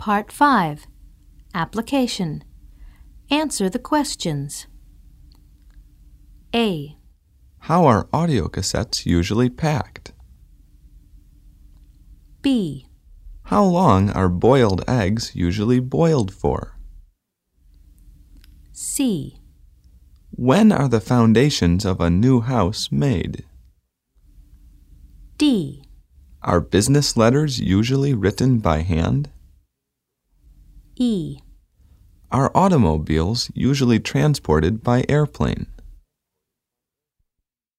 Part 5. Application. Answer the questions. A. How are audiocassettes usually packed? B. How long are boiled eggs usually boiled for? C. When are the foundations of a new house made? D. Are business letters usually written by hand? E. Are automobiles usually transported by airplane?